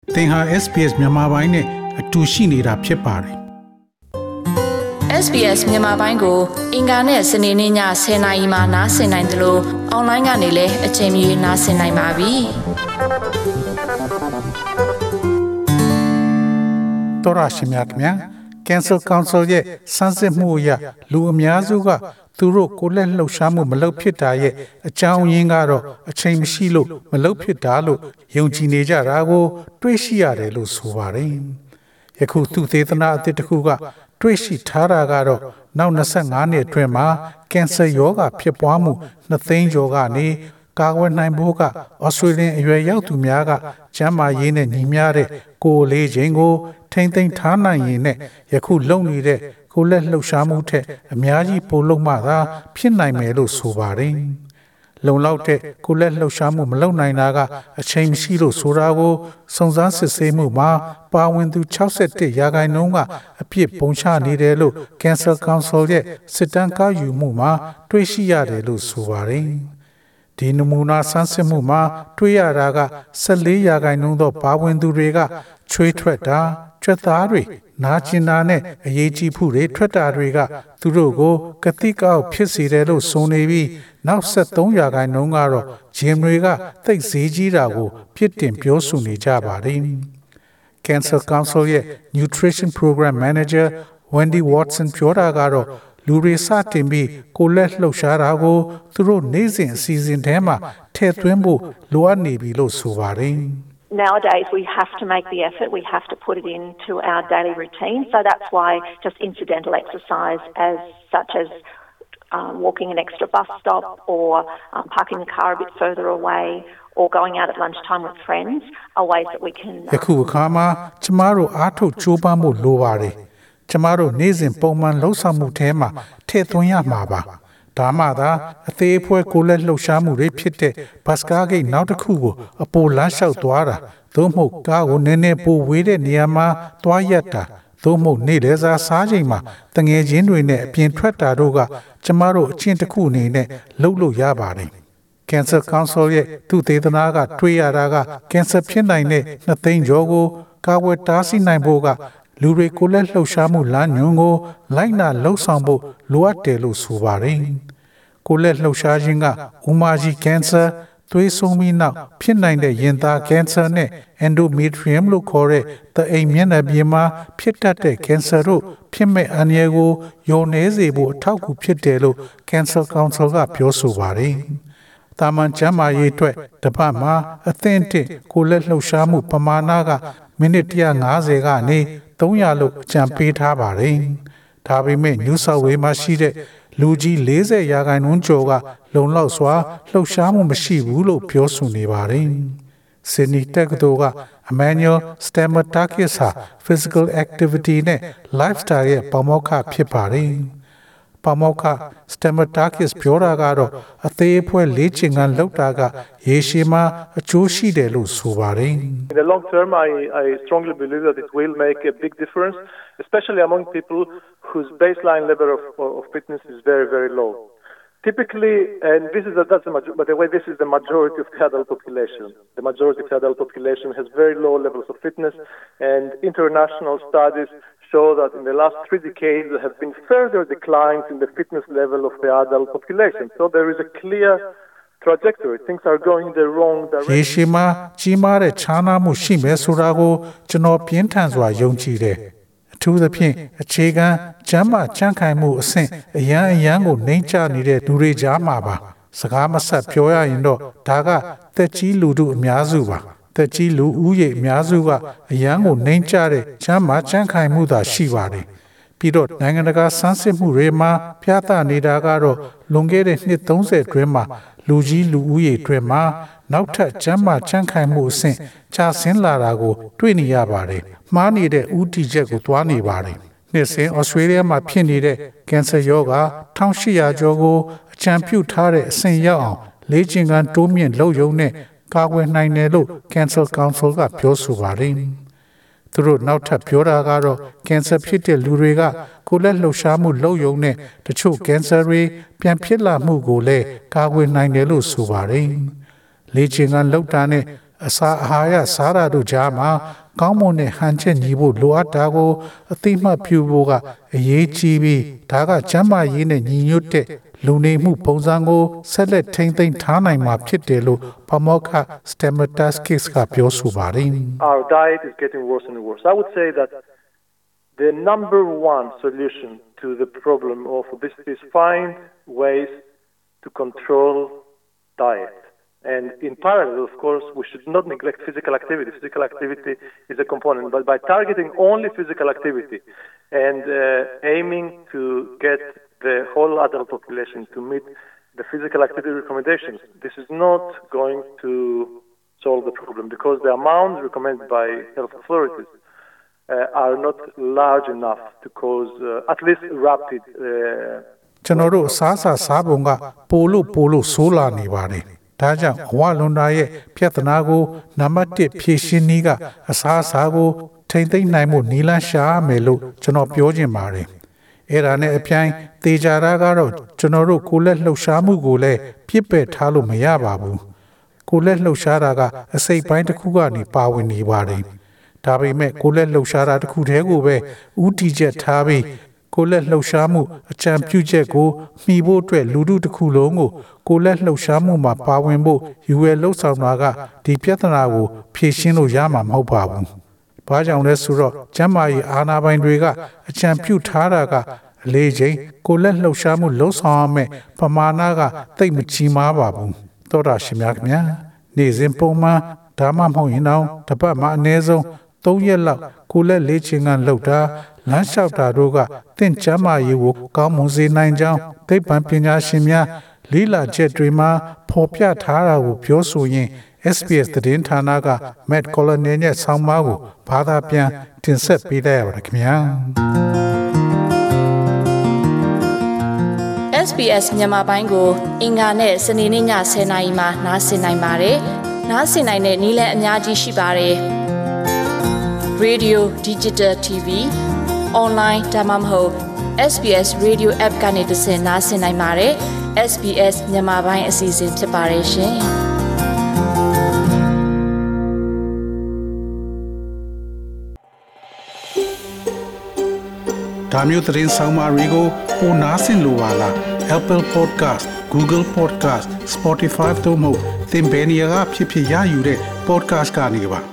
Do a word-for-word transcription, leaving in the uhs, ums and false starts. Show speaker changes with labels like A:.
A: သင်ဟာ S B S မြန်မာပိုင်းနဲ့အတူရှိနေတာဖြစ်ပါတယ်
B: ။ S B S မြန်မာပိုင်းကိုအင်ကာနဲ့စနေနေ့ညဆယ်နာရီမှနားဆင်နိုင်တယ်လို့အွန်လိုင်းကနေလည်းအချိန်မီနားဆင်နိုင်ပါပြီ
A: ။တော်ရရှိမြတ်မြတ် Cancel Council ရဲ့စမ်းစစ်မှုအရလူအများစုကသူတို့ကိုယ်လက်လှုပ်ရှားမှုမလုပ်ဖြစ်တာရဲ့အကြောင်းရင်းကတော့အချိန်မရှိလို့မလုပ်ဖြစ်တာလို့ယုံကြည်နေကြတာကိုတွေးရှိရတယ်လို့ဆိုပါတယ်။ယခုသူသေသနာအသစ်တစ်ခုကတွေးရှိထားတာကတော့နောက်၂၅နှစ်အတွင်းမှာကင်ဆာရောဂါဖြစ်ပွားမှုနှစ်သိန်းကျော်ကနေကာကွယ်နိုင်ဖို့ကဩစတြေးလျအရွယ်ရောက်သူများကကျန်းမာရေးနဲ့ညီမျှတဲ့ကိုယ်လေးခြင်းကိုထိမ့်သိမ်းထားနိုင်ရင်နဲ့ယခုလုပ်နေတဲ့ကိုယ်လက်လှုပ်ရှားမှုထက်အများကြီးပိုလုပ်မှသာဖြစ်နိုင်မယ်လို့ဆိုပါတယ်။လုံလောက်တဲ့ကိုယ်လက်လှုပ်ရှားမှုမလုပ်နိုင်တာကအချိန်မရှိလို့ဆိုတာကိုစုံစမ်းစစ်ဆေးမှုမှာပါဝင်သူ၆၁ရာခိုင်နှုန်းကအပြစ်ပုံချနေတယ်လို့ Cancel Council ရဲ့စစ်တမ်းကောက်ယူမှုမှာတွေ့ရှိရတယ်လို့ဆိုပါတယ်။ဒီနမူနာဆန်းစစ်မှုမှာတွေ့ရတာက၁၄ရာခိုင်နှုန်းသောပါဝင်သူတွေကချွေးထွက်တာကြွက်သားတွေနာကျင်တာနဲ့အရေးကြီးမှုတွေထွက်တာတွေကသူတို့ကိုကတိကောက်ဖြစ်စေတယ်လို့ဆိုနေပြီးနောက်၁၃ရာခိုင်နှုန်းကတော့ဂျင်တွေကသိပ်ဈေးကြီးတာကိုဖြစ်တင်ပြောဆိုနေကြပါတယ်။ Cancel Council ရဲ့ Nutrition Program Manager Wendy Watson ပြောတာကတော့လူတွေစတင်ပြီးကိုယ်လက်လှုပ်ရှားတာကိုသူတို့နေ့စဉ်အစီအစဉ်ထဲမှာထည့်သွင်းဖို့လိုအပ်နေပြီလို့ဆိုပါတယ်။
C: Nowadays, we have to make the effort, we have to put it into our daily routine. So that's why just incidental exercise as such as um, walking an extra bus stop or um, parking the car a bit further away or going out at lunchtime with friends are ways that we can...
A: ယခုအခါမှာကျမတို့အားထုတ်ကြိုးပမ်းဖို့လိုပါတယ်။ကျမတို့နေ့စဉ်ပုံမှန်လှုပ်ဆောင်မှုထဲမှာထည့်သွင်းရမှာပါ။ဒါမှသာအသေးအဖွဲကိုလက်လှုပ်ရှားမှုတွေဖြစ်တဲ့ဘတ်စကားဂိတ်နောက်တစ်ခုကိုအပေါ်လမ်းလျှောက်သွားတာသို့မဟုတ်ကားကိုနည်းနည်းပိုဝေးတဲ့နေရာမှာသွားရက်တာသို့မဟုတ်နေ့လည်စာစားချိန်မှာတငယ်ချင်းတွေနဲ့အပြင်ထွက်တာတို့ကကျမတို့အချင်းတစ်ခုအနေနဲ့လုပ်လို့ရပါတယ်။ Cancer Council ရဲ့သူသေသနာကတွေးရတာကကင်ဆာဖြစ်နိုင်တဲ့နှစ်သိန်းကျော်ကိုကာဝယ်တားဆီးနိုင်ဖို့ကလူတွေကိုလက်လှုပ်ရှားမှုလမ်းညွှန်ကိုလိုက်နာလှုပ်ဆောင်ဖို့လိုအပ်တယ်လို့ဆိုပါတယ်။ကိုလက်လှုပ်ရှားခြင်းကဥမာကြီးကင်ဆာသွေးဆုံးပြီးနောက်ဖြစ်နိုင်တဲ့ရင်သားကင်ဆာနဲ့ endometrium လို့ခေါ်တဲ့သအိမ်မျက်နှာပြင်မှာဖြစ်တတ်တဲ့ကင်ဆာတို့ဖြစ်မဲ့အန္တရာယ်ကိုလျော့နည်းစေဖို့အထောက်အကူဖြစ်တယ်လို့ Cancel Council ကပြောဆိုပါတယ်။တာမန်ကျန်းမာရေးအတွက်တစ်ပတ်မှာအသင့်အတင့်ကိုလက်လှုပ်ရှားမှုပမာဏကမိနစ်၁၅၀ကနေ၃၀၀လို့အကြံပေးထားပါတယ်။ဒါပေမဲ့ New South Wales မှာရှိတဲ့လူကြီး၄၀ရာခိုင်နှုန်းကျော်ကလုံလောက်စွာလှုပ်ရှားမှုမရှိဘူးလို့ပြောဆိုနေပါတယ်။ Sydney တက္ကသိုလ်က Emmanuel Stamatakis ဟာ Physical Activity နဲ့ Lifestyle ရဲ့ပါမောက္ခဖြစ်ပါတယ်။ပါမောက္ခ Stamatakis ပြောတာကတော့အသေးအဖွဲလေ့ကျင့်ခန်းလုပ်တာကရေရှည်မှာအကျိုးရှိတယ်လို့ဆိုပါတယ်။
D: In the long term, I, I strongly believe that it will make a big difference, especially among people whose baseline level of, of fitness is very, very low. Typically, and this is the, that's the majority, by the way, this is the majority of the adult population. The majority of the adult population has very low levels of fitness, and international studies show that in the last three decades there have been further declines in the fitness level of the adult population. So there is a clear trajectory. Things are going the wrong direction.
A: ရေရှည်မှာကြီးမားတဲ့ခြားနားမှုရှိမယ်ဆိုတာကိုကျွန်တော်ပြင်းထန်စွာယုံကြည်တယ်။အထူးသဖြင့်အခြေခံကျန်းမာချမ်းခိုင်မှုအဆင့်အရန်အရန်ကိုနှိမ့်ချနေတဲ့လူတွေကြားမှာပါ။စကားမဆက်ပြောရရင်တော့ဒါကသက်ကြီးလူထုအများစုပါ။သက်ကြီးလူဦးရေအများစုကအရန်ကိုနှိမ့်ချတဲ့ချမ်းမာချမ်းခိုင်မှုသာရှိပါတယ်။ပြီးတော့နိုင်ငံတကာစမ်းစစ်မှုတွေမှာပြသနေတာကတော့လွန်ခဲ့တဲ့နှစ်၃၀အတွင်းမှာလူကြီးလူဦးရေတွေမှာနောက်ထပ်ကျန်းမာချမ်းခိုင်မှုအဆင့်ကျဆင်းလာတာကိုတွေ့နေရပါတယ်။မှားနေတဲ့ဥတီချက်ကိုတွားနေပါတယ်။နှစ်စဉ်ဩစတြေးလျမှာဖြစ်နေတဲ့ကင်ဆာရောဂါ၁၈၀၀ကျော်ကိုအကြံပြုထားတဲ့အဆင့်ရောက်အောင်လေ့ကျင့်ခန်းတိုးမြင့်လုပ်ရုံနဲ့ကာကွယ်နိုင်တယ်လို့ Cancel Council ကပြောဆိုပါတယ်။သူတို့နောက်ထပ်ပြောတာကတော့ကင်ဆာဖြစ်တဲ့လူတွေကကိုယ်လက်လှုပ်ရှားမှုလုပ်ရုံနဲ့တချို့ကင်ဆာတွေပြန်ဖြစ်လာမှုကိုလည်းကာကွယ်နိုင်တယ်လို့ဆိုပါတယ်။လေ့ကျင့်ခန်းလုပ်တာနဲ့အစာအာဟာရစားတာတို့ကြားမှာကောင်းမွန်တဲ့ဟန်ချက်ညီဖို့လိုအပ်တာကိုအသိမှတ်ပြုဖို့ကအရေးကြီးပြီးဒါကကျန်းမာရေးနဲ့ညီညွတ်တဲ့လူနေမှုပုံစံကိုဆက်လက်ထိန်းသိမ်းထားနိုင်မှာဖြစ်တယ်လို့ပါမောက္ခ Stamataskis ကပြောဆိုပါတယ်
D: Our diet is getting worse and worse. I would say that the number one solution to the problem of obesity is find ways to control diet. And in parallel, of course, we should not neglect physical activity. Physical activity is a component, but by targeting only physical activity and uh, aiming to get the whole adult population to meet the physical activity recommendations, this is not going to solve the problem because the amounts recommended by health authorities uh, are not large enough to cause uh, at least rapid.
A: ကျွန်တော်တို့အစားအစာစားပုံကပိုလို့ပိုလို့ဆိုးလာနေပါတယ်ဒါကြောင့်အဝလွန်တာရဲ့ပြဿနာကိုနံပါတ်oneဖြေရှင်းနည်းကအစားအစာကိုထိမ့်သိမ့်နိုင်မှုနီလန်းရှာမယ်လို့ကျွန်တော်ပြောချင်ပါတယ်အဲ့ဒါနဲ့အပြိုင်သေချာတာကတော့ကျွန်တော်တို့ကိုယ်လက်လှုပ်ရှားမှုကိုလည်းပြစ်ပယ်ထားလို့မရပါဘူးကိုယ်လက်လှုပ်ရှားတာကအစိတ်ပိုင်းတစ်ခုကနေပါဝင်နေပါတယ်ဒါပေမဲ့ကိုယ်လက်လှုပ်ရှားတာတစ်ခုတည်းကိုပဲဥတီချက်ထားပြီးကိုယ်လက်လှုပ်ရှားမှုအကြံပြုချက်ကိုမှီဖို့အတွက်လူထုတစ်ခုလုံးကိုကိုယ်လက်လှုပ်ရှားမှုမှာပါဝင်ဖို့ယူရလှုပ်ဆောင်တာကဒီပြဿနာကိုဖြေရှင်းလို့ရမှာမဟုတ်ပါဘူး။ဘာကြောင့်လဲဆိုတော့ကျန်းမာရေးအာဏာပိုင်တွေကအကြံပြုထားတာကအလေးချိန်ကိုယ်လက်လှုပ်ရှားမှုလှုပ်ဆောင်ရမယ်ပမာဏကတိတ်မကြီးမားပါဘူး။သောတာရှင်များခင်ဗျာနေ့စဉ်ပုံမှန်ဒါမှမဟုတ်ရင်တော့တစ်ပတ်မှအနည်းဆုံးသုံးရက်လောက်ကိုယ်လက်လေးချင်ကန်လှုပ်တာလမ်းလျှောက်တာတို့ကတင့်ကျမ်းမာရေးကိုကောင်းမွန်စေနိုင်ကြောင်းသိပ္ပံပညာရှင်များလေးလာချက်တွေမှာဖော်ပြထားတာကိုပြောဆိုရင် S B S သတင်းဌာနက Matt Colonel ရဲ့ဆောင်းပါးကိုဘာသာပြန်တင်ဆက်ပေးလိုက်ရပါတယ်ခင်ဗျာ
B: S B S မြန်မာပိုင်းကိုအင်္ဂါနဲ့စနေနေ့ညtenနာရီမှနားဆင်နိုင်ပါတယ်နားဆင်နိုင်တဲ့နည်းလမ်းအများကြီးရှိပါတယ် Radio Digital T V online ဒါမှမဟုတ် S B S Radio App ကနေတဆင့်နားဆင်နိုင်ပါတယ် S B S မြန်မာပိုင်းအစီအစဉ်ဖြစ်ပါတယ်ရှင်
A: ဒါမျိုးသတင်းဆောင်မတွေကိုပိုနားဆင်လိုပါလား Apple Podcast Google Podcast Spotify တို့မှာသင်ပင်ရာဖြစ်ဖြစ်ရယူတဲ့ podcast ကနေပါ